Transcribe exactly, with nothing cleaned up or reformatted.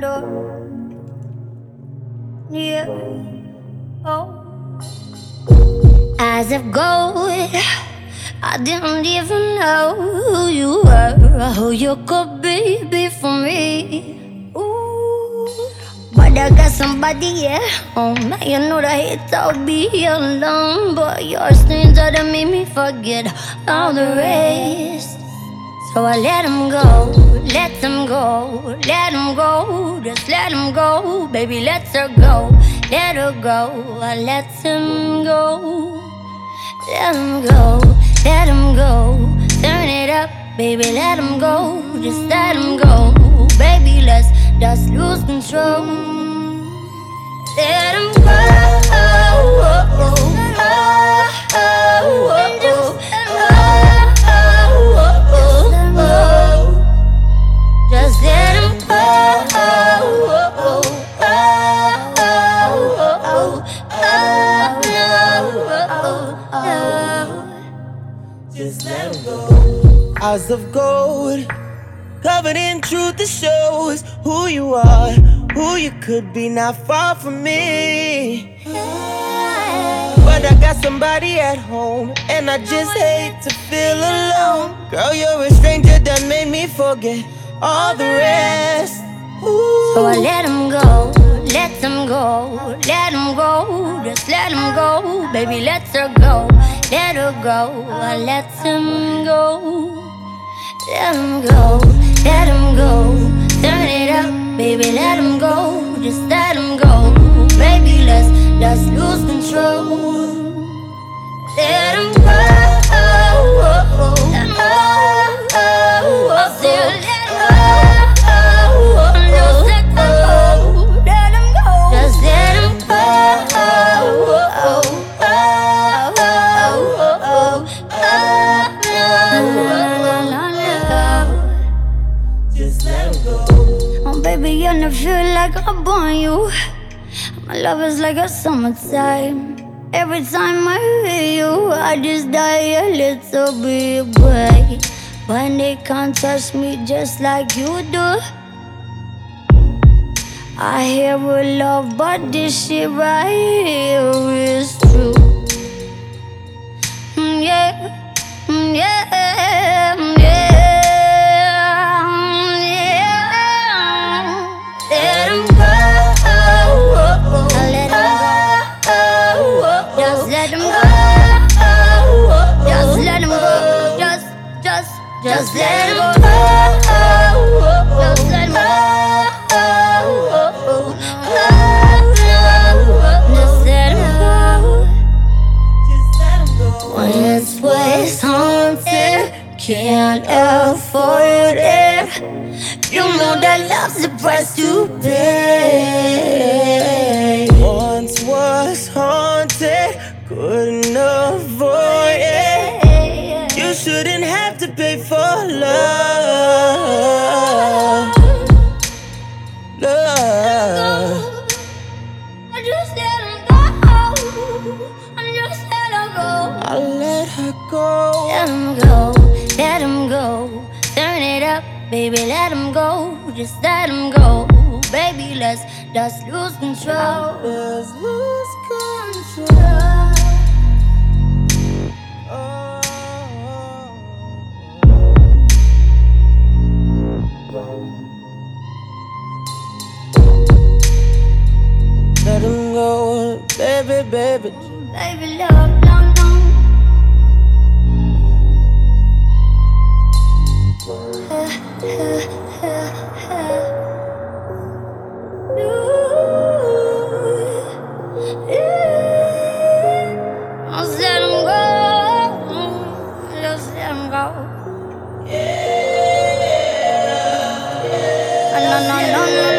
door. Yeah. Oh. Eyes of gold. I didn't even know who you were, who you could be, be for me. Ooh. But I got somebody at home. Now you know that I hate to be alone, but your sins are that made me forget all the rest. So I let him go, let him go, let him go, just let him go. Baby, let her go, let her go. I let him go, let him go, let him go. Turn it up, baby, let him go, just let him go. Baby, let's just lose control. Let him go, oh, oh, oh, oh, oh, oh, oh. Just let him go. Oh, oh, oh, oh, oh. Just let him go. Eyes of gold, covered in truth that shows who you are, who you could be, not far from me. But I got somebody at home, and I just hate to feel alone. Girl, you're a stranger that made me forget all the rest. Ooh. So I let him go, let him go, let him go, just let him go. Baby, let her go, let her go. I let him go, let him go, let him go. Turn it up, baby, let him go, just let him go. Baby, let's just lose control. Let him go, oh, oh, oh, let him go, oh, oh, oh, let him go. Baby, I never feel like I'm born you. My love is like a summertime. Every time I hear you, I just die a little bit away. When they can't touch me just like you do. I hear a love, but this shit right here is true. Mm, yeah, mm, yeah, mm, yeah. Just let him go. Just let him go. Just let him go. Just let him go. When this place haunted, can't afford it. You know that love's the price to pay. Once was haunted, couldn't avoid it. You shouldn't have to pay for love. Love. I just let him go. I just let him go. I let her go. Let him go. Let him go. Turn it up, baby. Let him go. Just let him go. Baby, let's just lose control. Let's lose control. Let him go, baby, baby. Baby, love, long, long. Just let him go. Just let him go. No, no, no, no.